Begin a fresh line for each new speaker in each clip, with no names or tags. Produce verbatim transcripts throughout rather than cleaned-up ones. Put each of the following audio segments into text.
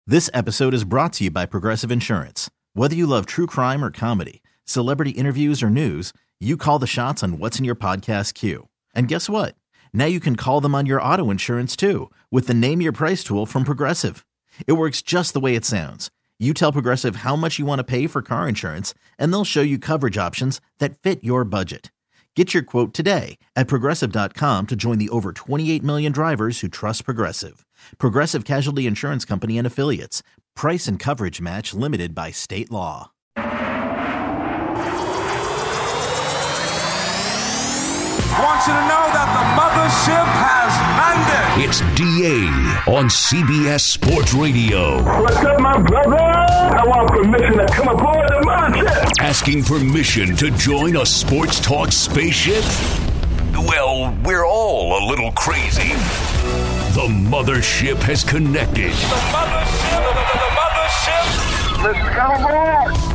This episode is brought to you by Progressive Insurance. Whether you love true crime or comedy, celebrity interviews or news, you call the shots on what's in your podcast queue. And guess what? Now you can call them on your auto insurance too with the Name Your Price tool from Progressive. It works just the way it sounds. You tell Progressive how much you want to pay for car insurance, and they'll show you coverage options that fit your budget. Get your quote today at Progressive dot com to join the over twenty-eight million drivers who trust Progressive. Progressive Casualty Insurance Company and Affiliates. Price and coverage match limited by state law.
I want you to know that the mothership has landed.
It's D A on C B S Sports Radio.
What's up, my brother? I want permission to come aboard the mothership.
Asking permission to join a sports talk spaceship? Well, we're all a little crazy. The mothership has connected.
The mothership, the, the, the mothership.
Let's come aboard.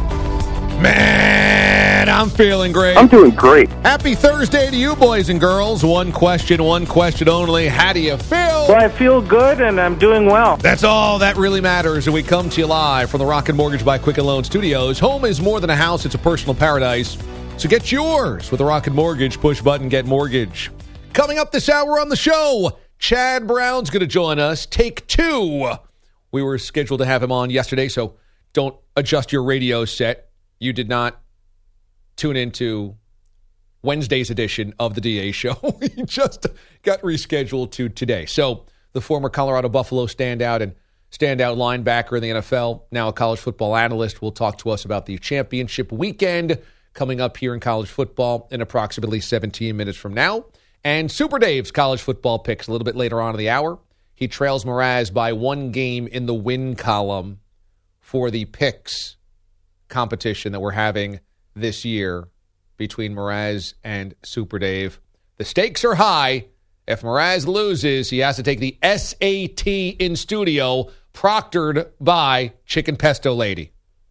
Man, I'm feeling great.
I'm doing great.
Happy Thursday to you, boys and girls. One question, one question only. How do you feel?
Well, I feel good, and I'm doing well.
That's all that really matters. And we come to you live from the Rocket Mortgage by Quicken Loan Studios. Home is more than a house. It's a personal paradise. So get yours with the Rocket Mortgage. Push button, get mortgage. Coming up this hour on the show, Chad Brown's going to join us. Take two. We were scheduled to have him on yesterday, so don't adjust your radio set. You did not tune into Wednesday's edition of the D A Show. We just got rescheduled to today. So the former Colorado Buffalo standout and standout linebacker in the N F L, now a college football analyst, will talk to us about the championship weekend coming up here in college football in approximately seventeen minutes from now. And Super Dave's college football picks a little bit later on in the hour. He trails Mraz by one game in the win column for the picks competition that we're having this year between Mraz and Super Dave. The stakes are high. If Mraz loses, he has to take the S A T in studio, proctored by Chicken Pesto Lady.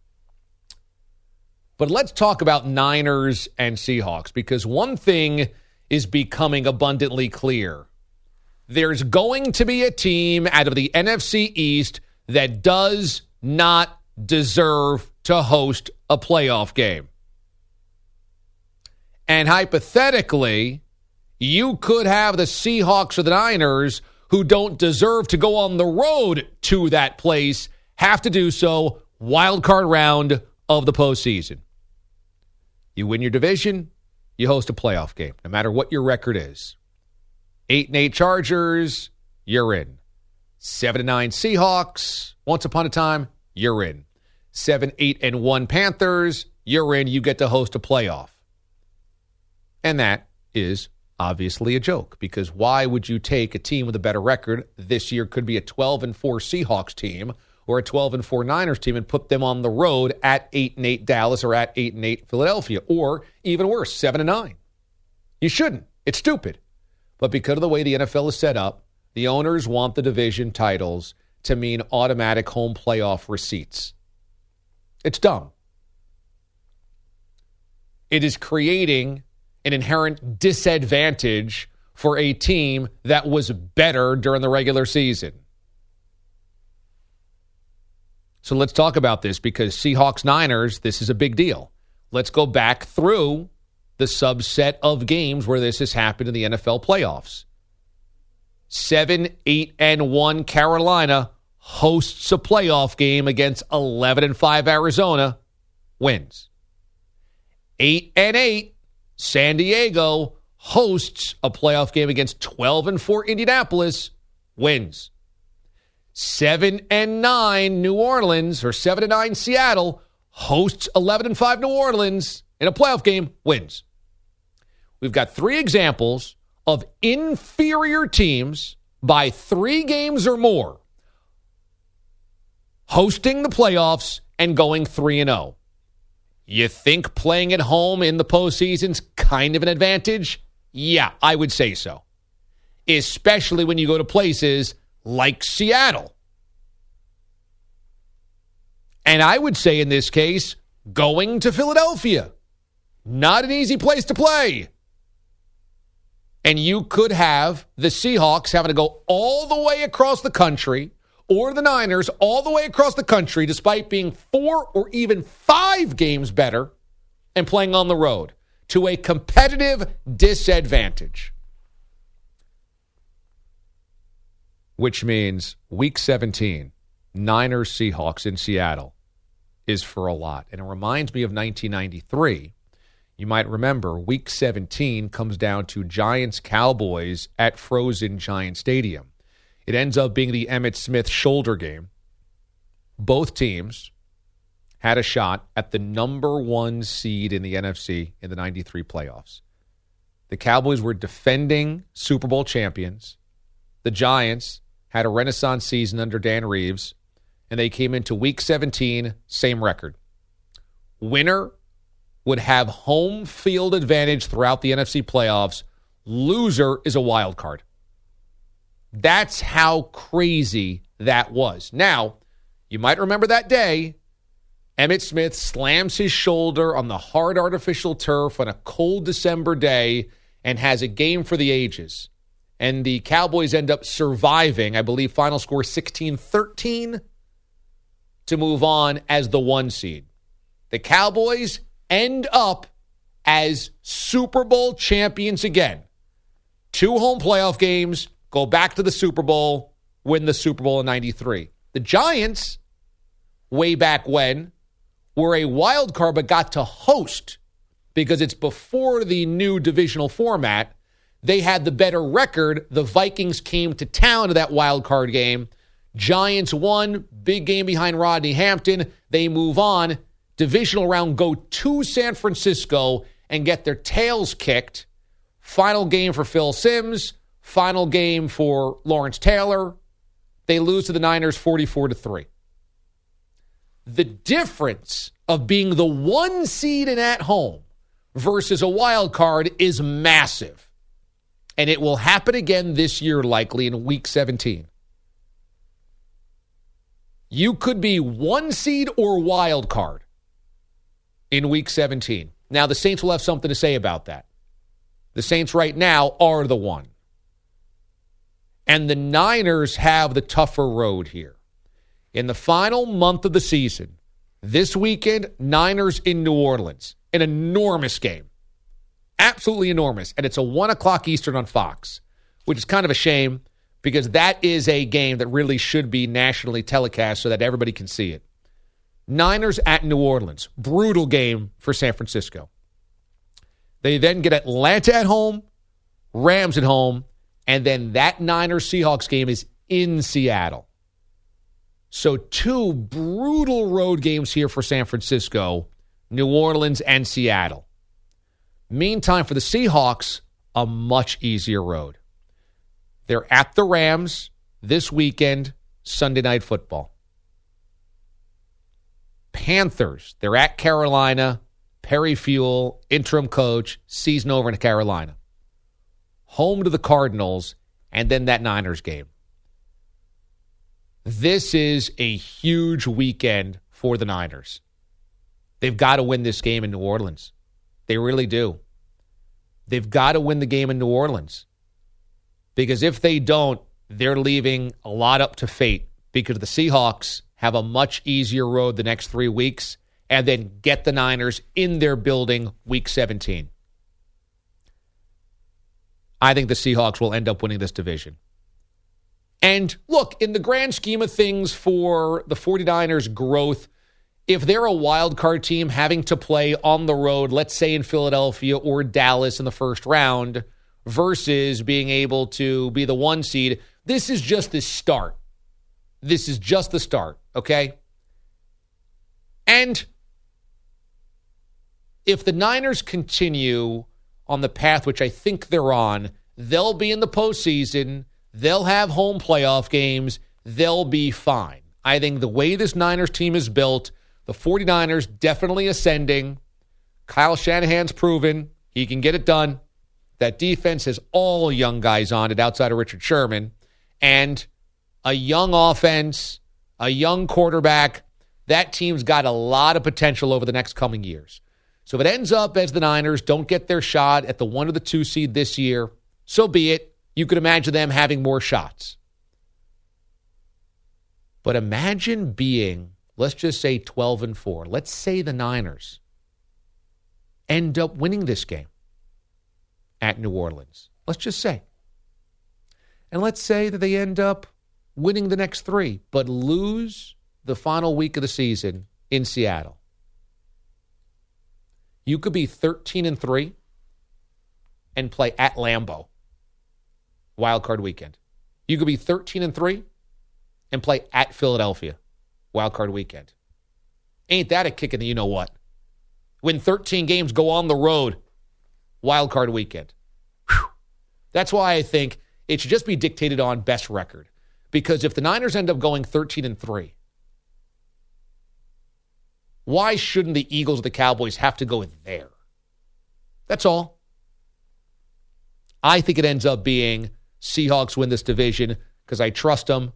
But let's talk about Niners and Seahawks, because one thing is becoming abundantly clear. There's going to be a team out of the N F C East that does not deserve to host a playoff game. And hypothetically, you could have the Seahawks or the Niners, who don't deserve to go on the road to that place, have to do so wild card round of the postseason. You win your division, you host a playoff game, no matter what your record is. Eight and eight Chargers, you're in. Seven and nine Seahawks, once upon a time, you're in. Seven, eight, and one Panthers, you're in. You get to host a playoff. And that is obviously a joke, because why would you take a team with a better record? This year could be a twelve and four Seahawks team or a twelve and four Niners team and put them on the road at eight and eight Dallas or at eight and eight Philadelphia, or even worse, seven and nine. You shouldn't. It's stupid. But because of the way the N F L is set up, the owners want the division titles to mean automatic home playoff receipts. It's dumb. It is creating an inherent disadvantage for a team that was better during the regular season. So let's talk about this, because Seahawks-Niners, this is a big deal. Let's go back through the subset of games where this has happened in the N F L playoffs. Seven, eight, and one Carolina hosts a playoff game against eleven and five Arizona, wins. Eight and eight San Diego hosts a playoff game against twelve and four Indianapolis, wins. Seven and nine New Orleans, or seven and nine Seattle, hosts eleven and five New Orleans in a playoff game, wins. We've got three examples of inferior teams by three games or more hosting the playoffs and going three and oh. You think playing at home in the postseason's kind of an advantage? Yeah, I would say so. Especially when you go to places like Seattle. And I would say in this case, going to Philadelphia. Not an easy place to play. And you could have the Seahawks having to go all the way across the country, or the Niners all the way across the country, despite being four or even five games better and playing on the road, to a competitive disadvantage. Which means week seventeen, Niners Seahawks in Seattle, is for a lot. And it reminds me of nineteen ninety-three. You might remember week seventeen comes down to Giants Cowboys at frozen Giant Stadium. It ends up being the Emmitt Smith shoulder game. Both teams had a shot at the number one seed in the N F C in the ninety-three playoffs. The Cowboys were defending Super Bowl champions. The Giants had a renaissance season under Dan Reeves, and they came into week seventeen, same record. Winner would have home field advantage throughout the N F C playoffs. Loser is a wild card. That's how crazy that was. Now, you might remember that day, Emmitt Smith slams his shoulder on the hard artificial turf on a cold December day and has a game for the ages. And the Cowboys end up surviving, I believe, final score sixteen thirteen, to move on as the one seed. The Cowboys end up as Super Bowl champions again. Two home playoff games, go back to the Super Bowl, win the Super Bowl in ninety-three. The Giants, way back when, were a wild card but got to host because it's before the new divisional format. They had the better record. The Vikings came to town to that wild card game. Giants won, big game behind Rodney Hampton. They move on. Divisional round, go to San Francisco and get their tails kicked. Final game for Phil Simms. Final game for Lawrence Taylor. They lose to the Niners forty-four to three. The difference of being the one seed and at home versus a wild card is massive. And it will happen again this year, likely in week seventeen. You could be one seed or wild card in week seventeen. Now, the Saints will have something to say about that. The Saints right now are the one. And the Niners have the tougher road here. In the final month of the season, this weekend, Niners in New Orleans. An enormous game. Absolutely enormous. And it's a one o'clock Eastern on Fox, which is kind of a shame because that is a game that really should be nationally telecast so that everybody can see it. Niners at New Orleans. Brutal game for San Francisco. They then get Atlanta at home, Rams at home, and then that Niners-Seahawks game is in Seattle. So two brutal road games here for San Francisco, New Orleans and Seattle. Meantime, for the Seahawks, a much easier road. They're at the Rams this weekend, Sunday Night Football. Panthers, they're at Carolina. Perry Fewell, interim coach, season over in Carolina. Home to the Cardinals, and then that Niners game. This is a huge weekend for the Niners. They've got to win this game in New Orleans. They really do. They've got to win the game in New Orleans. Because if they don't, they're leaving a lot up to fate. Because the Seahawks have a much easier road the next three weeks and then get the Niners in their building week seventeen. I think the Seahawks will end up winning this division. And look, in the grand scheme of things for the 49ers' growth, if they're a wild card team having to play on the road, let's say in Philadelphia or Dallas in the first round, versus being able to be the one seed, this is just the start. This is just the start, okay? And if the Niners continue on the path which I think they're on, they'll be in the postseason, they'll have home playoff games, they'll be fine. I think the way this Niners team is built, the 49ers definitely ascending. Kyle Shanahan's proven he can get it done. That defense has all young guys on it outside of Richard Sherman. And a young offense, a young quarterback. That team's got a lot of potential over the next coming years. So if it ends up as the Niners don't get their shot at the one or the two seed this year, so be it. You could imagine them having more shots. But imagine being, let's just say twelve and four. Let's say the Niners end up winning this game at New Orleans. Let's just say. And let's say that they end up winning the next three, but lose the final week of the season in Seattle. You could be thirteen and three and play at Lambeau wild card weekend. You could be thirteen and three and play at Philadelphia wild card weekend. Ain't that a kick in the you-know-what? Win thirteen games, go on the road wild card weekend. Whew. That's why I think it should just be dictated on best record. Because if the Niners end up going thirteen and three, why shouldn't the Eagles or the Cowboys have to go there? That's all. I think it ends up being Seahawks win this division because I trust them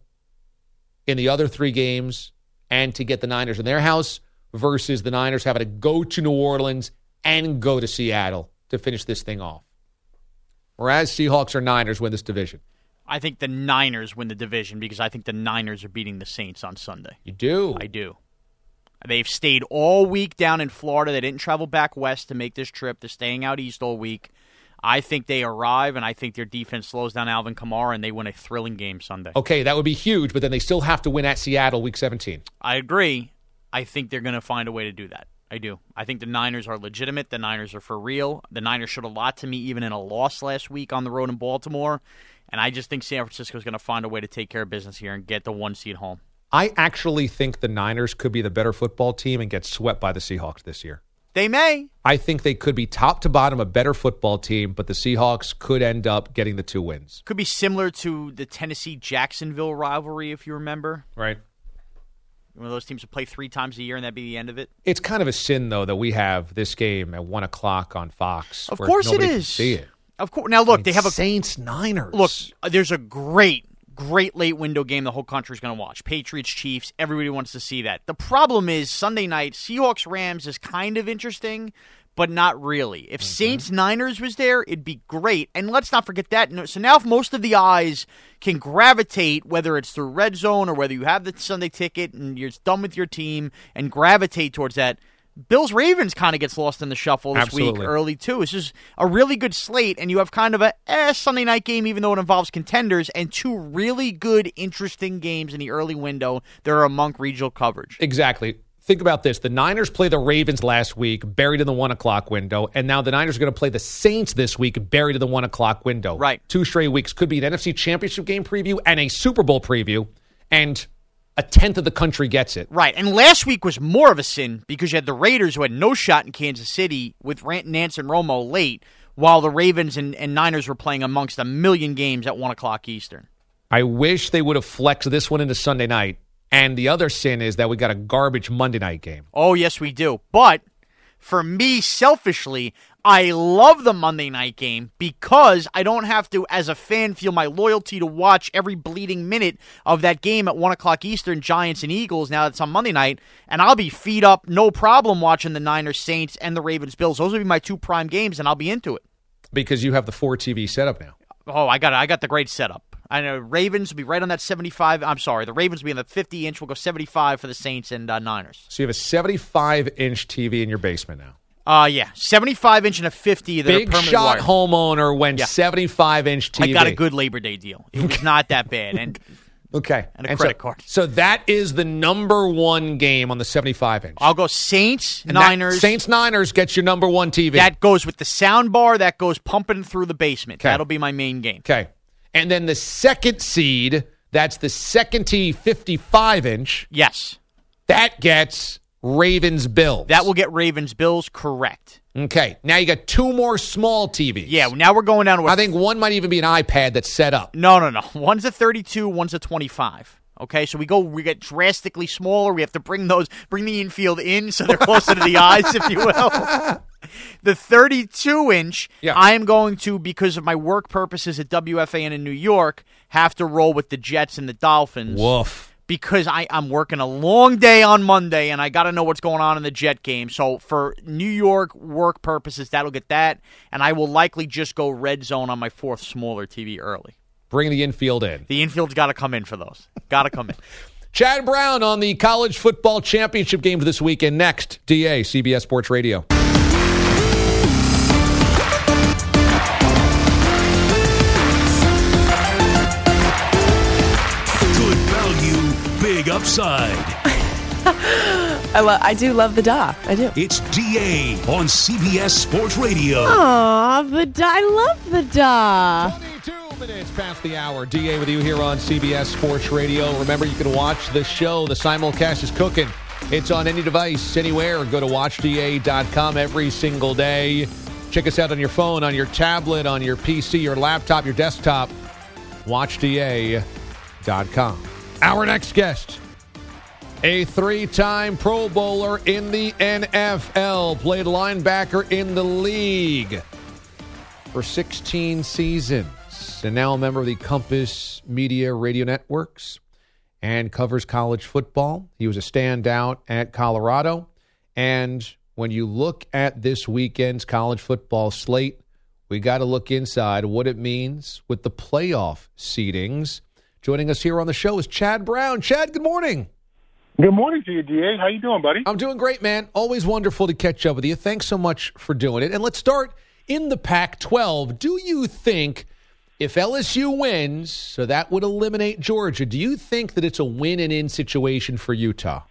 in the other three games and to get the Niners in their house versus the Niners having to go to New Orleans and go to Seattle to finish this thing off. Whereas Seahawks or Niners win this division.
I think the Niners win the division because I think the Niners are beating the Saints on Sunday.
You do?
I do. They've stayed all week down in Florida. They didn't travel back west to make this trip. They're staying out east all week. I think they arrive, and I think their defense slows down Alvin Kamara, and they win a thrilling game Sunday.
Okay, that would be huge, but then they still have to win at Seattle week seventeen.
I agree. I think they're going to find a way to do that. I do. I think the Niners are legitimate. The Niners are for real. The Niners showed a lot to me even in a loss last week on the road in Baltimore, and I just think San Francisco is going to find a way to take care of business here and get the one seed home.
I actually think the Niners could be the better football team and get swept by the Seahawks this year.
They may.
I think they could be top to bottom a better football team, but the Seahawks could end up getting the two wins.
Could be similar to the Tennessee-Jacksonville rivalry, if you remember.
Right.
One of those teams would play three times a year, and that'd be the end of it.
It's kind of a sin, though, that we have this game at one o'clock on Fox.
Of course it
nobody
is.
Can see it.
Of course. Now, look,
I mean,
they have a
Saints-Niners.
Look, there's a great, great late window game the whole country's going to watch. Patriots-Chiefs. Everybody wants to see that. The problem is Sunday night, Seahawks-Rams is kind of interesting, but not really. If mm-hmm. Saints-Niners was there, it'd be great. And let's not forget that. So now if most of the eyes can gravitate, whether it's through Red Zone or whether you have the Sunday ticket and you're done with your team and gravitate towards that, Bills-Ravens kind of gets lost in the shuffle this
Absolutely.
week early, too. It's just a really good slate, and you have kind of a eh, Sunday night game, even though it involves contenders, and two really good, interesting games in the early window that are among regional coverage.
Exactly. Think about this. The Niners play the Ravens last week, buried in the one o'clock window, and now the Niners are going to play the Saints this week, buried in the one o'clock window.
Right.
Two straight weeks. Could be an N F C Championship game preview and a Super Bowl preview, and a tenth of the country gets it.
Right, and last week was more of a sin because you had the Raiders who had no shot in Kansas City with Nance and Romo late, while the Ravens and, and Niners were playing amongst a million games at one o'clock Eastern.
I wish they would have flexed this one into Sunday night. And the other sin is that we got a garbage Monday night game.
Oh, yes, we do. But for me, selfishly, I love the Monday night game because I don't have to, as a fan, feel my loyalty to watch every bleeding minute of that game at one o'clock Eastern, Giants and Eagles, now it's on Monday night, and I'll be feed up, no problem, watching the Niners, Saints, and the Ravens, Bills. Those will be my two prime games, and I'll be into it.
Because you have the four T V setup now.
Oh, I got I got the great setup. I know Ravens will be right on that seventy-five. I'm sorry, the Ravens will be on the fifty-inch. We'll go seventy-five for the Saints and uh, Niners.
So you have a seventy-five inch T V in your basement now.
Uh, yeah, seventy-five inch and a fifty that
Big
are permanent
shot
wired.
Homeowner went
Yeah.
seventy-five inch T V.
I got a good Labor Day deal. It was not that bad. And
okay.
And a credit
so,
card.
So that is the number one game on the seventy-five inch.
I'll go Saints,
And
Niners.
That, Saints Niners gets your number one T V.
That goes with the sound bar. That goes pumping through the basement.
'Kay.
That'll be my main game.
Okay. And then the second seed, that's the second T fifty-five inch.
Yes.
That gets Ravens Bills.
That will get Ravens Bills correct.
Okay. Now you got two more small T Vs.
Yeah, now we're going down to a
I think one might even be an iPad that's set up.
No, no, no. One's a thirty-two, one's a twenty-five. Okay, so we go, we get drastically smaller. We have to bring those, bring the infield in so they're closer to the eyes, if you will. The thirty-two inch,
Yeah.
I am going to, because of my work purposes at W F A N in New York, have to roll with the Jets and the Dolphins.
Woof.
Because I, I'm working a long day on Monday, and I got to know what's going on in the Jet game. So for New York work purposes, that'll get that, and I will likely just go red zone on my fourth smaller T V early.
Bring the infield in.
The infield's got to come in for those. Got to come in.
Chad Brown on the college football championship game for this weekend. Next, D A, C B S Sports Radio.
Good value, big upside.
I, lo- I do love the Da. I do.
It's D A on C B S Sports Radio.
Aw, the Da. I love the Da.
twenty-two minutes past the hour. D A with you here on C B S Sports Radio. Remember, you can watch the show. The simulcast is cooking. It's on any device, anywhere. Go to watch D A dot com every single day. Check us out on your phone, on your tablet, on your P C, your laptop, your desktop. watch D A dot com. Our next guest, a three-time Pro Bowler in the N F L, played linebacker in the league for sixteen seasons, and now a member of the Compass Media Radio Networks and covers college football. He was a standout at Colorado, and when you look at this weekend's college football slate, we got to look inside what it means with the playoff seedings. Joining us here on the show is Chad Brown. Chad, good morning.
Good morning to you, D A. How you doing, buddy?
I'm doing great, man. Always wonderful to catch up with you. Thanks so much for doing it. And let's start in the Pac twelve. Do you think if L S U wins, so that would eliminate Georgia, do you think that it's a win and in situation for Utah?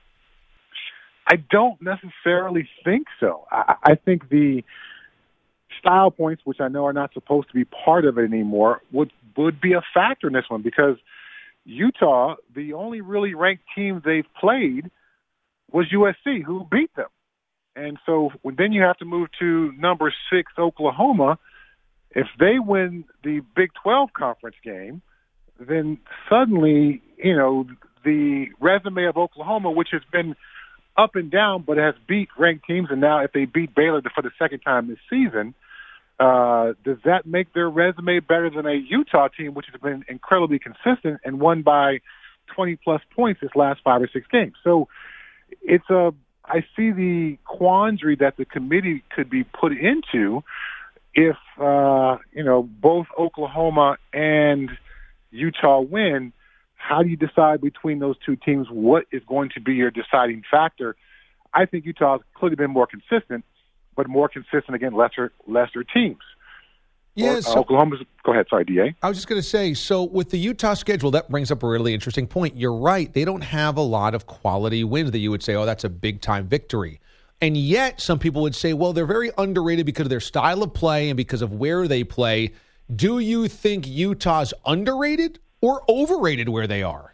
I don't necessarily think so. I, I think the style points, which I know are not supposed to be part of it anymore, would, would be a factor in this one because Utah, the only really ranked team they've played was U S C, who beat them. And so then you have to move to number six, Oklahoma. If they win the Big twelve conference game, then suddenly, you know, the resume of Oklahoma, which has been up and down but has beat ranked teams, and now if they beat Baylor for the second time this season, Uh, does that make their resume better than a Utah team, which has been incredibly consistent and won by twenty-plus points this last five or six games? So it's a, I see the quandary that the committee could be put into if, uh, you know, both Oklahoma and Utah win. How do you decide between those two teams what is going to be your deciding factor? I think Utah has clearly been more consistent, but more consistent against lesser lesser teams.
Yeah,
or,
so,
uh, Oklahoma's. Go ahead, sorry, D A.
I was just going to say, so with the Utah schedule, that brings up a really interesting point. You're right; they don't have a lot of quality wins that you would say, "Oh, that's a big time victory." And yet, some people would say, "Well, they're very underrated because of their style of play and because of where they play." Do you think Utah's underrated or overrated where they are?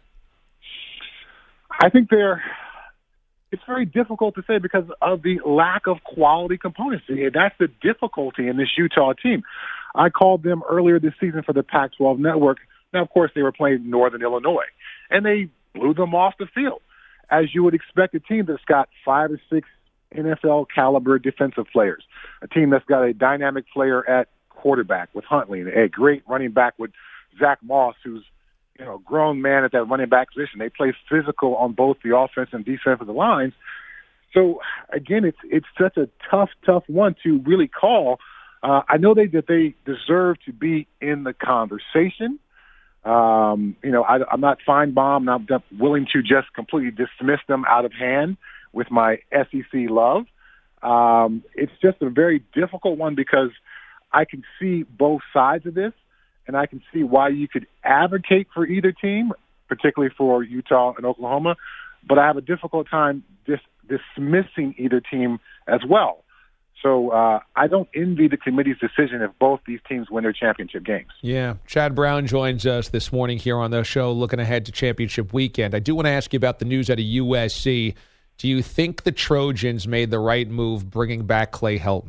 I think they're. It's very difficult to say because of the lack of quality components. That's the difficulty in this Utah team. I called them earlier this season for the Pac twelve network. Now, of course, they were playing Northern Illinois, and they blew them off the field, as you would expect a team that's got five or six N F L caliber defensive players, a team that's got a dynamic player at quarterback with Huntley, and a great running back with Zach Moss, who's you know, grown man at that running back position. They play physical on both the offense and defensive lines. So again, it's it's such a tough, tough one to really call. Uh, I know they that they deserve to be in the conversation. Um, you know, I, I'm not Feinbaum. I'm not willing to just completely dismiss them out of hand with my S E C love. Um, it's just a very difficult one because I can see both sides of this. And I can see why you could advocate for either team, particularly for Utah and Oklahoma, but I have a difficult time dis- dismissing either team as well. So uh, I don't envy the committee's decision if both these teams win their championship games.
Yeah. Chad Brown joins us this morning here on the show looking ahead to championship weekend. I do want to ask you about the news out of U S C. Do you think the Trojans made the right move bringing back Clay Helton?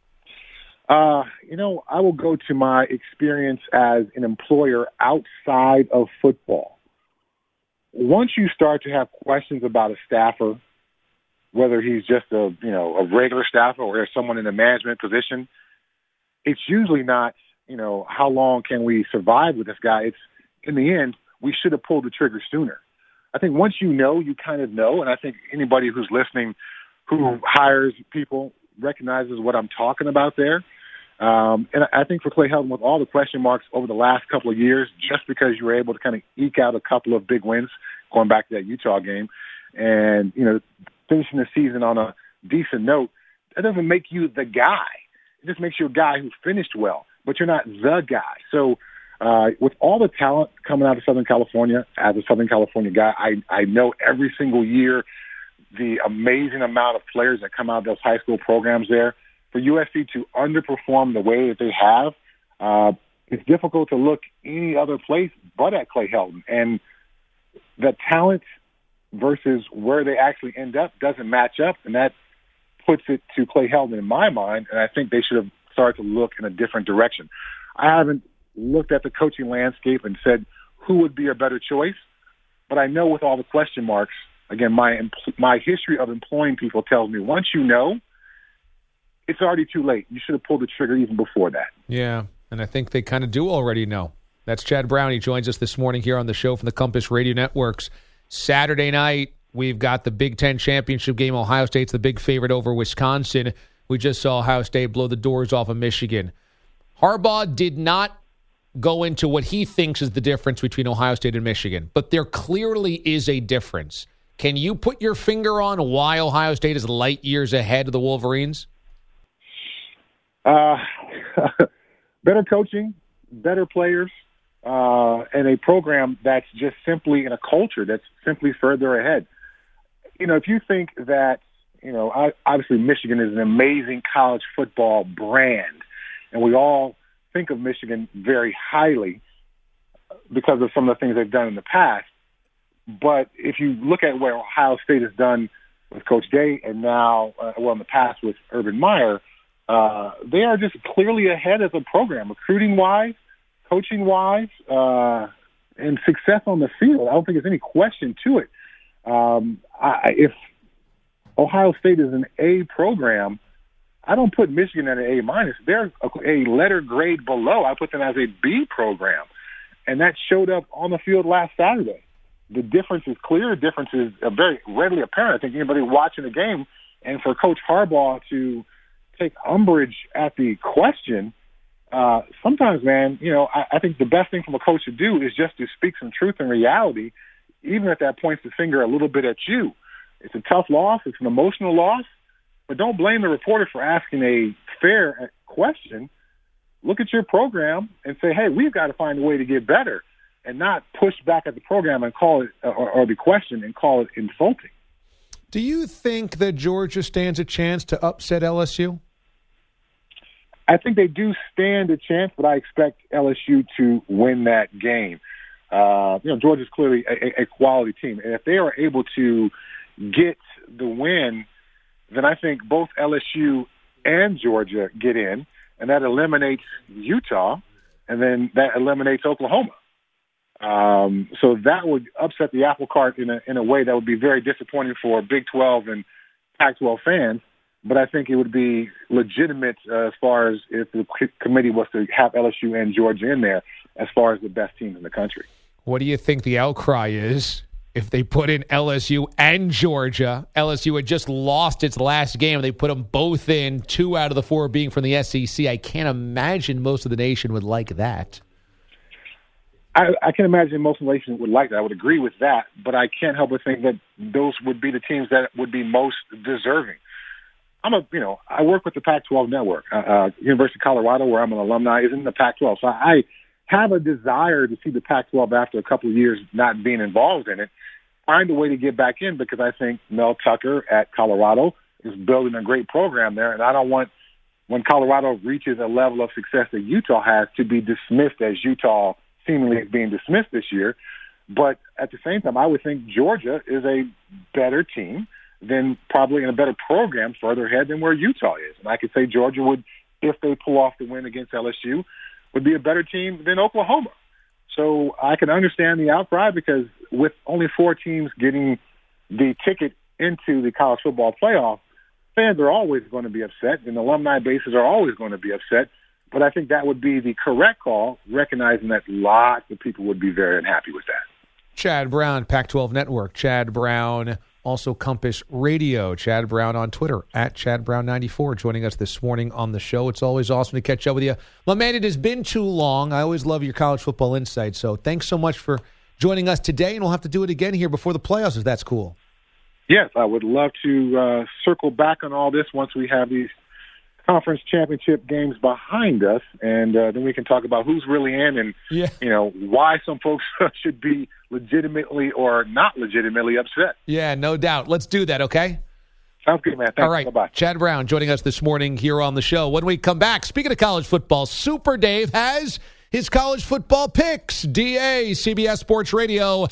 Uh, you know, I will go to my experience as an employer outside of football. Once you start to have questions about a staffer, whether he's just a, you know, a regular staffer or someone in a management position, it's usually not, you know, how long can we survive with this guy? It's, in the end, we should have pulled the trigger sooner. I think once you know, you kind of know, and I think anybody who's listening who hires people recognizes what I'm talking about there. Um, and I think for Clay Helton, with all the question marks over the last couple of years, just because you were able to kind of eke out a couple of big wins, going back to that Utah game, and, you know, finishing the season on a decent note, that doesn't make you the guy. It just makes you a guy who finished well, but you're not the guy. So uh, with all the talent coming out of Southern California, as a Southern California guy, I, I know every single year the amazing amount of players that come out of those high school programs there. For U S C to underperform the way that they have, uh, it's difficult to look any other place but at Clay Helton. And the talent versus where they actually end up doesn't match up, and that puts it to Clay Helton in my mind, and I think they should have started to look in a different direction. I haven't looked at the coaching landscape and said who would be a better choice, but I know with all the question marks, again, my my history of employing people tells me once you know, it's already too late. You should have pulled the trigger even before that.
Yeah, and I think they kind of do already know. That's Chad Brown. He joins us this morning here on the show from the Compass Radio Networks. Saturday night, we've got the Big Ten championship game. Ohio State's the big favorite over Wisconsin. We just saw Ohio State blow the doors off of Michigan. Harbaugh did not go into what he thinks is the difference between Ohio State and Michigan, but there clearly is a difference. Can you put your finger on why Ohio State is light years ahead of the Wolverines?
Uh, better coaching, better players, uh, and a program that's just simply in a culture that's simply further ahead. You know, if you think that, you know, I, obviously Michigan is an amazing college football brand, and we all think of Michigan very highly because of some of the things they've done in the past. But if you look at what Ohio State has done with Coach Day and now, uh, well, in the past with Urban Meyer, Uh, they are just clearly ahead as a program, recruiting-wise, coaching-wise, uh, and success on the field. I don't think there's any question to it. Um, I, if Ohio State is an A program, I don't put Michigan at an A minus. They're a, a letter grade below. I put them as a B program, and that showed up on the field last Saturday. The difference is clear. The difference is uh, very readily apparent. I think anybody watching the game, and for Coach Harbaugh to take umbrage at the question, uh, sometimes, man, you know, I, I think the best thing from a coach to do is just to speak some truth and reality, even if that points the finger a little bit at you. It's a tough loss. It's an emotional loss, but don't blame the reporter for asking a fair question. Look at your program and say, hey, we've got to find a way to get better, and not push back at the program and call it, or, or the question and call it insulting.
Do you think that Georgia stands a chance to upset L S U?
I think they do stand a chance, but I expect L S U to win that game. Uh, you know, Georgia's clearly a, a quality team, and if they are able to get the win, then I think both L S U and Georgia get in, and that eliminates Utah, and then that eliminates Oklahoma. Um, so that would upset the apple cart in a in a way that would be very disappointing for Big twelve and Pac twelve fans. But I think it would be legitimate uh, as far as if the committee was to have L S U and Georgia in there as far as the best teams in the country.
What do you think the outcry is if they put in L S U and Georgia? L S U had just lost its last game. They put them both in, two out of the four being from the S E C. I can't imagine most of the nation would like that.
I, I can imagine most of the nation would like that. I would agree with that, but I can't help but think that those would be the teams that would be most deserving. I'm a, you know, I work with the Pac twelve network. Uh, uh, University of Colorado, where I'm an alumni, is in the Pac twelve. So I have a desire to see the Pac twelve after a couple of years not being involved in it, find a way to get back in, because I think Mel Tucker at Colorado is building a great program there. And I don't want, when Colorado reaches a level of success that Utah has, to be dismissed as Utah seemingly is being dismissed this year. But at the same time, I would think Georgia is a better team, then probably in a better program further ahead than where Utah is. And I could say Georgia would, if they pull off the win against L S U, would be a better team than Oklahoma. So I can understand the outcry, because with only four teams getting the ticket into the college football playoff, fans are always going to be upset, and alumni bases are always going to be upset. But I think that would be the correct call, recognizing that lots of people would be very unhappy with that.
Chad Brown, Pac twelve Network. Chad Brown, also Compass Radio. Chad Brown on Twitter, at Chad Brown ninety-four, joining us this morning on the show. It's always awesome to catch up with you. My man, it has been too long. I always love your college football insight, so thanks so much for joining us today, and we'll have to do it again here before the playoffs if that's cool.
Yes, I would love to uh, circle back on all this once we have these conference championship games behind us, and uh, then we can talk about who's really in and,
yeah.
you know, why some folks should be legitimately or not legitimately upset.
Yeah, no doubt. Let's do that, okay?
Sounds good, man. Thanks.
All right.
Bye-bye.
Chad Brown joining us this morning here on the show. When we come back, speaking of college football, Super Dave has his college football picks. D A, C B S Sports Radio.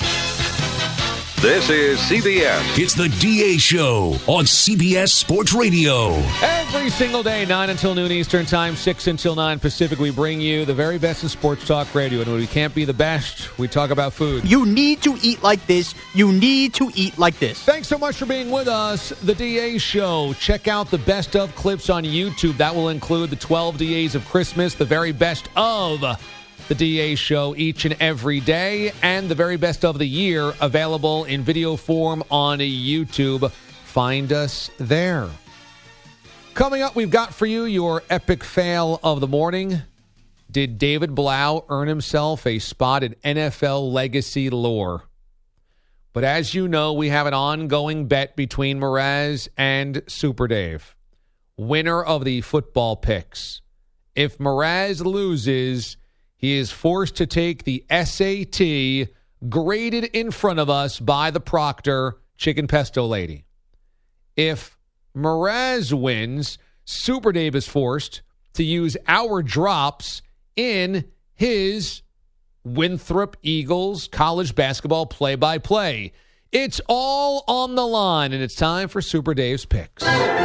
This is C B S.
It's the D A Show on C B S Sports Radio.
Every single day, nine until noon Eastern Time, six until nine Pacific, we bring you the very best in sports talk radio. And when we can't be the best, we talk about food.
You need to eat like this. You need to eat like this.
Thanks so much for being with us. The D A Show. Check out the best of clips on YouTube. That will include the twelve D As of Christmas, the very best of the D A Show each and every day, and the very best of the year available in video form on YouTube. Find us there. Coming up, we've got for you your epic fail of the morning. Did David Blau earn himself a spot in N F L legacy lore? But as you know, we have an ongoing bet between Mraz and Super Dave. Winner of the football picks. If Mraz loses, he is forced to take the S A T graded in front of us by the proctor, Chicken Pesto Lady. If Mraz wins, Super Dave is forced to use our drops in his Winthrop Eagles college basketball play-by-play. It's all on the line, and it's time for Super Dave's picks.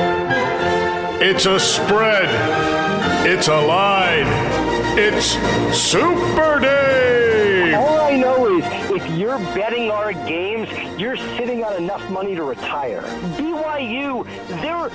It's a spread. It's a line. It's Super Dave.
All I know is if you're betting our games, you're sitting on enough money to retire. B Y U, they're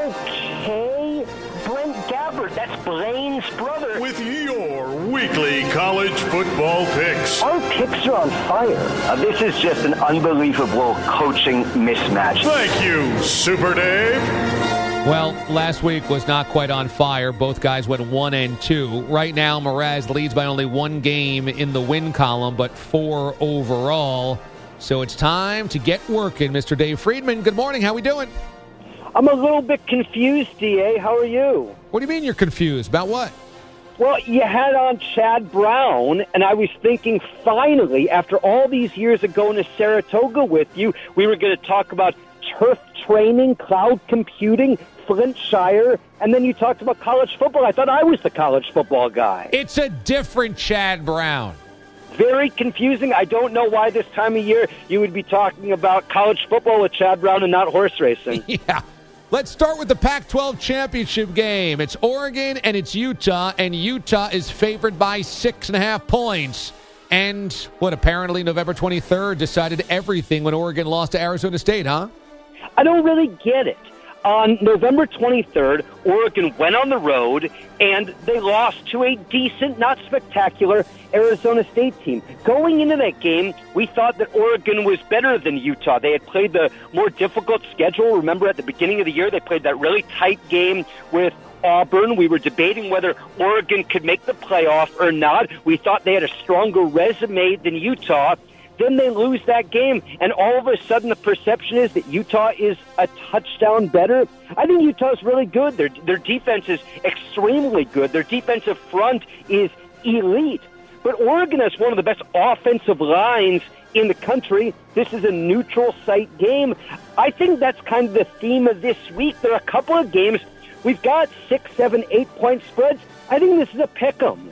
okay. Brent Gabbert, that's Blaine's brother.
With your weekly college football picks.
Our picks are on fire. Uh, this is just an unbelievable coaching mismatch.
Thank you, Super Dave.
Well, last week was not quite on fire. Both guys went one and two. Right now, Mraz leads by only one game in the win column, but four overall. So it's time to get working. Mister Dave Friedman, good morning. How we doing?
I'm a little bit confused, D A. How are you?
What do you mean you're confused? About what?
Well, you had on Chad Brown, and I was thinking finally, after all these years of going to Saratoga with you, we were going to talk about turf training, cloud computing, Flintshire, and then you talked about college football. I thought I was the college football guy.
It's a different Chad Brown.
Very confusing. I don't know why this time of year you would be talking about college football with Chad Brown and not horse racing.
Yeah. Let's start with the Pac twelve championship game. It's Oregon and it's Utah, and Utah is favored by six and a half points. And what, apparently November twenty-third decided everything when Oregon lost to Arizona State, huh?
I don't really get it. On November twenty-third, Oregon went on the road, and they lost to a decent, not spectacular, Arizona State team. Going into that game, we thought that Oregon was better than Utah. They had played the more difficult schedule. Remember, at the beginning of the year, they played that really tight game with Auburn. We were debating whether Oregon could make the playoff or not. We thought they had a stronger resume than Utah. Then they lose that game, and all of a sudden the perception is that Utah is a touchdown better. I think Utah is really good. Their, their defense is extremely good. Their defensive front is elite. But Oregon has one of the best offensive lines in the country. This is a neutral site game. I think that's kind of the theme of this week. There are a couple of games. We've got six, seven, eight-point spreads. I think this is a pick-em.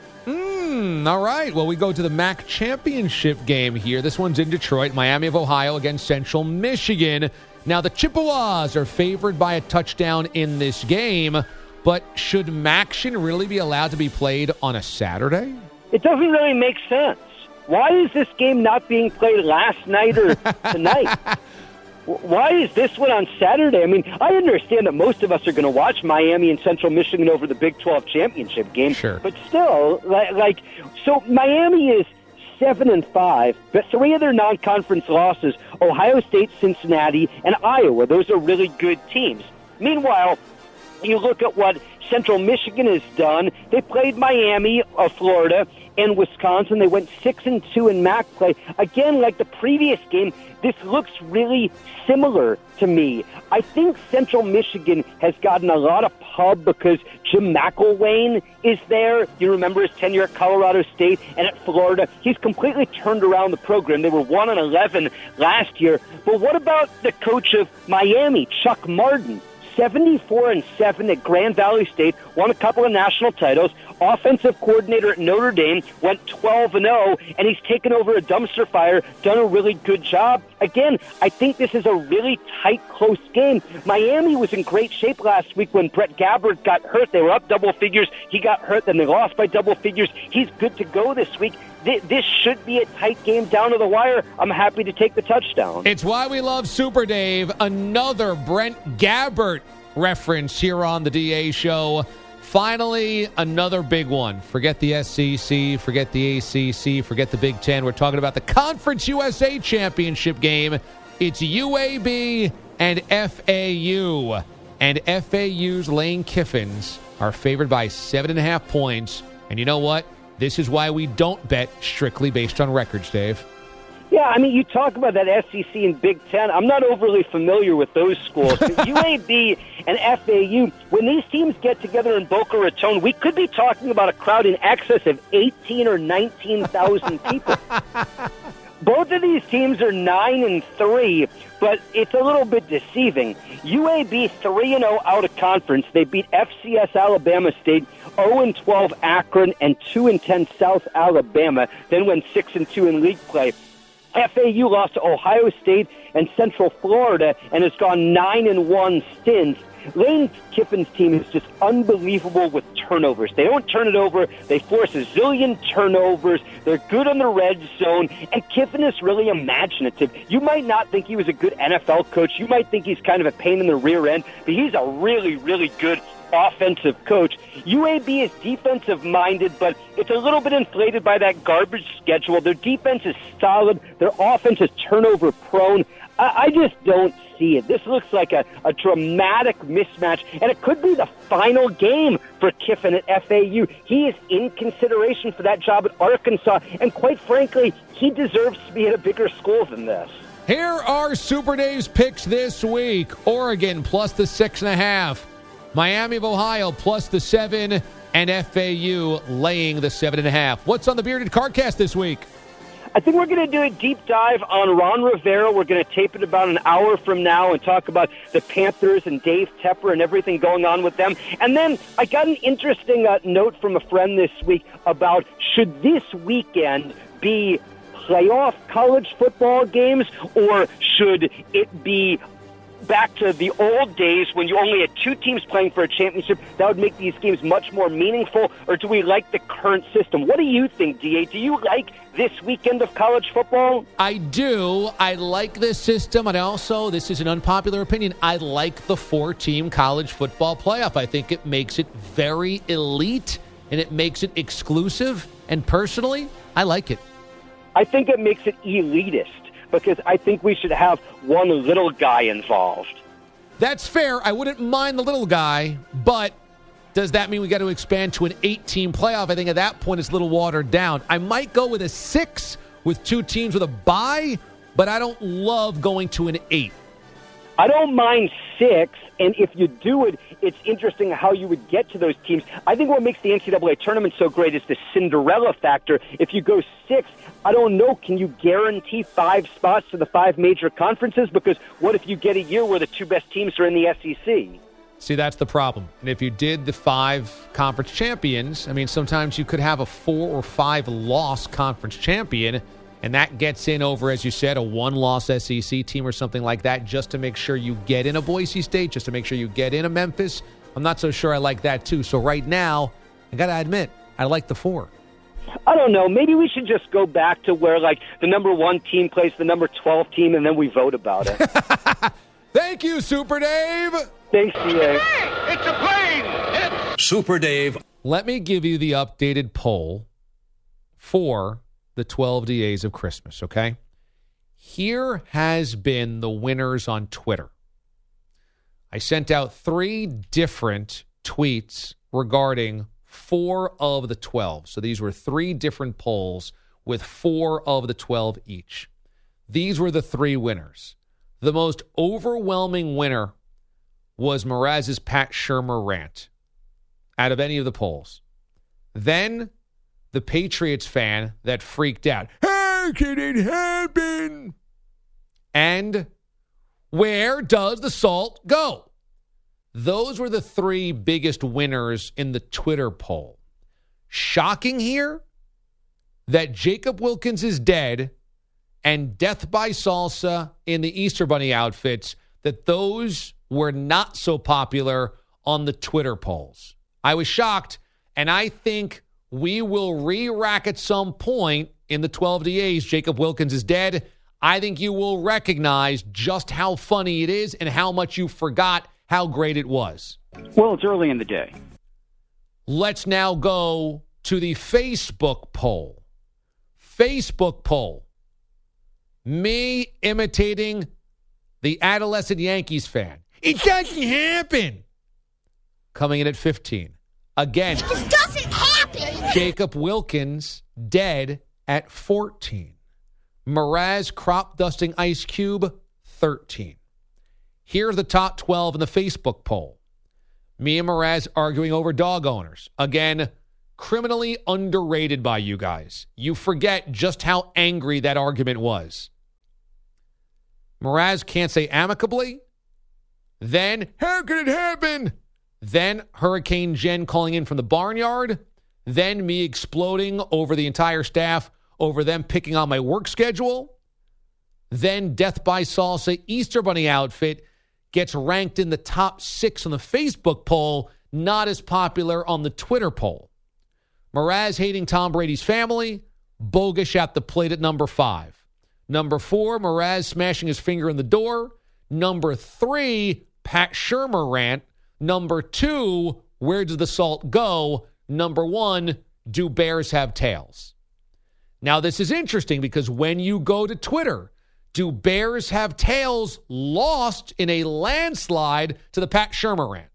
Mm, all right. Well, we go to the M A C championship game here. This one's in Detroit, Miami of Ohio against Central Michigan. Now, the Chippewas are favored by a touchdown in this game, but should MACtion really be allowed to be played on a Saturday?
It doesn't really make sense. Why is this game not being played last night or tonight? Why is this one on Saturday? I mean, I understand that most of us are going to watch Miami and Central Michigan over the Big twelve championship game.
Sure.
But still, like, like so Miami is seven and five, but three of their non-conference losses, Ohio State, Cincinnati, and Iowa. Those are really good teams. Meanwhile, you look at what Central Michigan has done. They played Miami of Florida, and Wisconsin. They went six and two in M A C play. Again, like the previous game, this looks really similar to me. I think Central Michigan has gotten a lot of pub because Jim McElwain is there. You remember his tenure at Colorado State and at Florida. He's completely turned around the program. They were one and eleven last year. But what about the coach of Miami, Chuck Martin? seventy-four and seven at Grand Valley State, won a couple of national titles. Offensive coordinator at Notre Dame, went twelve and oh, and he's taken over a dumpster fire, done a really good job. Again, I think this is a really tight, close game. Miami was in great shape last week when Brett Gabbert got hurt. They were up double figures. He got hurt, then they lost by double figures. He's good to go this week. This should be a tight game down to the wire. I'm happy to take the touchdown.
It's why we love Super Dave. Another Brent Gabbert reference here on the D A Show. Finally, another big one. Forget the S E C, forget the A C C, forget the Big Ten. We're talking about the Conference U S A Championship game. It's U A B and F A U. And F A U's Lane Kiffins are favored by seven and a half points. And you know what? This is why we don't bet strictly based on records, Dave.
Yeah, I mean, you talk about that S E C and Big Ten. I'm not overly familiar with those schools. But U A B and F A U, when these teams get together in Boca Raton, we could be talking about a crowd in excess of eighteen or nineteen thousand people. Both of these teams are nine and three, but it's a little bit deceiving. U A B three and oh out of conference. They beat F C S Alabama State, oh and twelve Akron, and two and ten South Alabama. Then went six and two in league play. F A U lost to Ohio State and Central Florida and has gone nine and one since. Lane Kiffin's team is just unbelievable with turnovers. They don't turn it over. They force a zillion turnovers. They're good on the red zone. And Kiffin is really imaginative. You might not think he was a good N F L coach. You might think he's kind of a pain in the rear end. But he's a really, really good offensive coach. U A B is defensive-minded, but it's a little bit inflated by that garbage schedule. Their defense is solid. Their offense is turnover-prone. I, I just don't see it. This looks like a, a dramatic mismatch, and it could be the final game for Kiffin at F A U. He is in consideration for that job at Arkansas, and quite frankly, he deserves to be at a bigger school than this.
Here are Super Dave's picks this week. Oregon plus the six and a half. Miami of Ohio plus the seven, and F A U laying the seven and a half. What's on the Bearded Cardcast this week?
I think we're going to do a deep dive on Ron Rivera. We're going to tape it about an hour from now and talk about the Panthers and Dave Tepper and everything going on with them. And then I got an interesting uh, note from a friend this week about should this weekend be playoff college football games or should it be back to the old days when you only had two teams playing for a championship? That would make these games much more meaningful. Or do we like the current system? What do you think, D A? Do you like this weekend of college football?
I do. I like this system. And also, this is an unpopular opinion, I like the four-team college football playoff. I think it makes it very elite and it makes it exclusive. And personally, I like it.
I think it makes it elitist, because I think we should have one little guy involved.
That's fair. I wouldn't mind the little guy, but does that mean we got to expand to an eight-team playoff? I think at that point it's a little watered down. I might go with a six with two teams with a bye, but I don't love going to an eight.
I don't mind six, and if you do it, it's interesting how you would get to those teams. I think what makes the N C double A tournament so great is the Cinderella factor. If you go six, I don't know, can you guarantee five spots to the five major conferences? Because what if you get a year where the two best teams are in the S E C?
See, that's the problem. And if you did the five conference champions, I mean, sometimes you could have a four or five loss conference champion, and that gets in over, as you said, a one-loss S E C team or something like that, just to make sure you get in a Boise State, just to make sure you get in a Memphis. I'm not so sure I like that, too. So right now, I got to admit, I like the four.
I don't know. Maybe we should just go back to where, like, the number one team plays the number twelve team, and then we vote about it.
Thank you, Super Dave.
Thanks, D A.
Hey, it's a plane. It's
Super Dave.
Let me give you the updated poll for the twelve D As of Christmas, okay? Here has been the winners on Twitter. I sent out three different tweets regarding four of the twelve. So these were three different polls with four of the twelve each. These were the three winners. The most overwhelming winner was Mraz's Pat Shurmur rant out of any of the polls. Then the Patriots fan that freaked out. How can it happen? And where does the salt go? Those were the three biggest winners in the Twitter poll. Shocking here that Jacob Wilkins is dead and Death by Salsa in the Easter Bunny outfits, that those were not so popular on the Twitter polls. I was shocked, and I think we will re-rack at some point in the twelve D As. Jacob Wilkins is dead. I think you will recognize just how funny it is and how much you forgot how great it was.
Well, it's early in the day.
Let's now go to the Facebook poll. Facebook poll. Me imitating the adolescent Yankees fan. It doesn't happen. Coming in at fifteen. Again.
It just doesn't happen.
Jacob Wilkins dead at fourteen. Mraz crop dusting Ice Cube, thirteen. Here are the top twelve in the Facebook poll. Me and Mraz arguing over dog owners. Again, criminally underrated by you guys. You forget just how angry that argument was. Mraz can't say amicably. Then, how could it happen? Then Hurricane Jen calling in from the barnyard. Then me exploding over the entire staff over them picking on my work schedule. Then Death by Salsa Easter Bunny outfit gets ranked in the top six on the Facebook poll, not as popular on the Twitter poll. Mraz hating Tom Brady's family, bogus at the plate at number five. Number four, Mraz smashing his finger in the door. Number three, Pat Shurmur rant. Number two, where does the salt go? Number one, do bears have tails? Now, this is interesting because when you go to Twitter, do bears have tails lost in a landslide to the Pat Shurmur rant.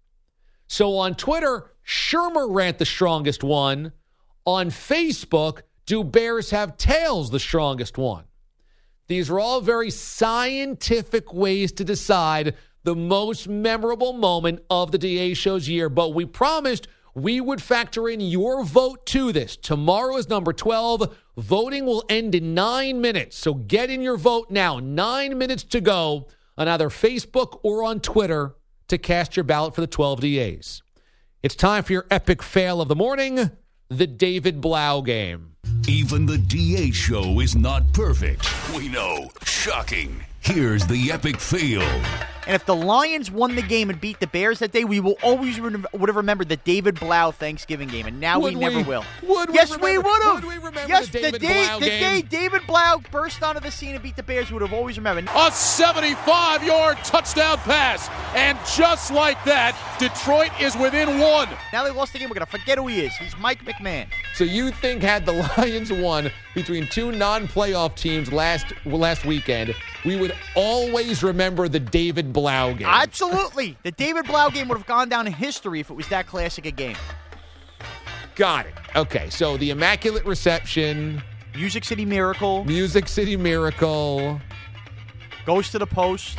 So on Twitter, Shurmur rant the strongest one. On Facebook, do bears have tails the strongest one? These are all very scientific ways to decide the most memorable moment of the D A Show's year, but we promised we would factor in your vote to this. Tomorrow is number twelve. Voting will end in nine minutes, so get in your vote now. Nine minutes to go on either Facebook or on Twitter to cast your ballot for the twelve D As. It's time for your epic fail of the morning, the David Blau game.
Even the D A Show is not perfect. We know. Shocking. Here's the epic fail.
And if the Lions won the game and beat the Bears that day, we will always re- would have remembered the David Blau Thanksgiving game, and now
would
we never
we,
will.
Would
yes,
we, remember,
we would have.
Would we remember
yes,
the David
the day,
Blau
the
game?
day David Blau burst onto the scene and beat the Bears, we would have always remembered.
A seventy-five-yard touchdown pass, and just like that, Detroit is within one.
Now they lost the game. We're going to forget who he is. He's Mike McMahon.
So you think had the Lions won between two non-playoff teams last last weekend, we would always remember the David Blau game?
Absolutely. The David Blau game would have gone down in history if it was that classic a game.
Got it. Okay, so the Immaculate Reception.
Music City Miracle.
Music City Miracle.
Goes to the post.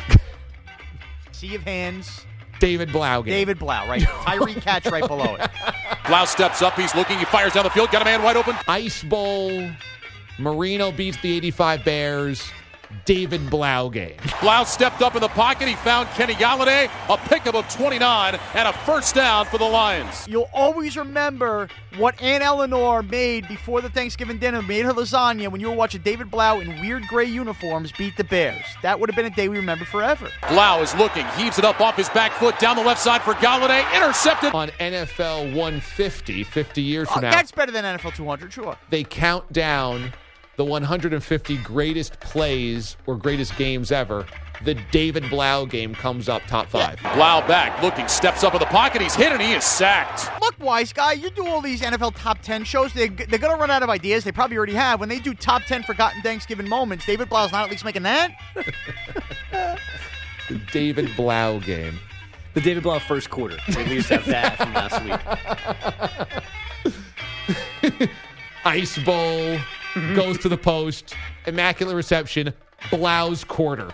Sea of Hands.
David Blau game.
David Blau, right. Tyree catch right below it.
Blau steps up. He's looking. He fires down the field. Got a man wide open.
Ice Bowl. Marino beats the eighty-five Bears. David Blau game.
Blau stepped up in the pocket. He found Kenny Galladay, a pickup of twenty-nine, and a first down for the Lions.
You'll always remember what Aunt Eleanor made before the Thanksgiving dinner, made her lasagna when you were watching David Blau in weird gray uniforms beat the Bears. That would have been a day we remember forever.
Blau is looking, heaves it up off his back foot, down the left side for Galladay, intercepted.
On N F L one fifty, fifty years from
oh,
now.
That's better than N F L two hundred, sure.
They count down the one hundred fifty greatest plays or greatest games ever. The David Blau game comes up top five.
Blau back, looking, steps up in the pocket. He's hit and he is sacked.
Look, wise guy, you do all these N F L top ten shows. They, they're going to run out of ideas. They probably already have. When they do top ten forgotten Thanksgiving moments, David Blau's not at least making that.
The David Blau game.
The David Blau first quarter. We at least have that from last
week. Ice bowl, goes to the post, immaculate reception, Blau's quarter.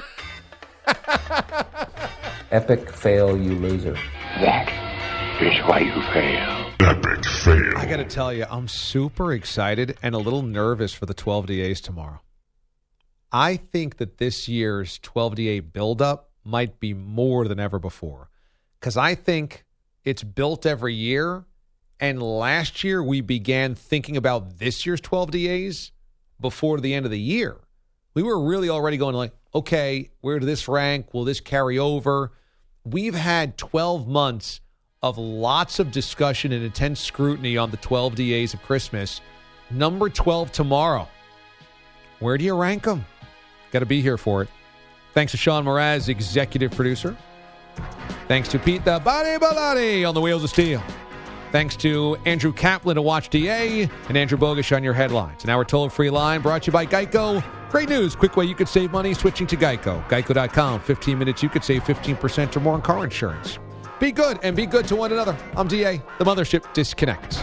Epic fail, you loser.
That is why you fail.
Epic fail.
I got to tell you, I'm super excited and a little nervous for the twelve D As tomorrow. I think that this year's twelve D A buildup might be more than ever before because I think it's built every year. And last year, we began thinking about this year's twelve D As before the end of the year. We were really already going like, okay, where does this rank? Will this carry over? We've had twelve months of lots of discussion and intense scrutiny on the twelve D As of Christmas. Number twelve tomorrow. Where do you rank them? Got to be here for it. Thanks to Sean Mraz, executive producer. Thanks to Pete the Body Baladi on the Wheels of Steel. Thanks to Andrew Kaplan to Watch D A and Andrew Bogish on your headlines. An hour toll-free line brought to you by Geico. Great news. Quick way you could save money switching to Geico. Geico dot com. fifteen minutes you could save fifteen percent or more on car insurance. Be good and be good to one another. I'm D A. The mothership disconnects.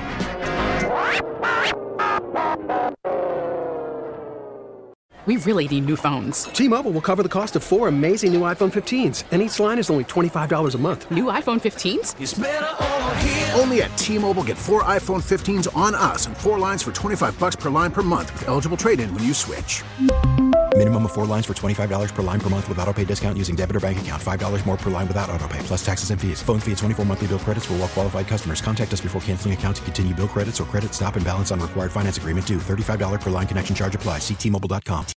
We really need new phones.
T-Mobile will cover the cost of four amazing new iPhone fifteens, and each line is only twenty-five dollars a month.
New iPhone fifteens?
It's better over here. Only at T-Mobile, get four iPhone fifteens on us and four lines for twenty-five dollars per line per month with eligible trade-in when you switch.
Minimum of four lines for twenty-five dollars per line per month with autopay discount using debit or bank account. five dollars more per line without autopay, plus taxes and fees. Phone fee at twenty-four monthly bill credits for well-qualified customers. Contact us before canceling account to continue bill credits or credit stop and balance on required finance agreement due. thirty-five dollars per line connection charge applies. See T Mobile dot com.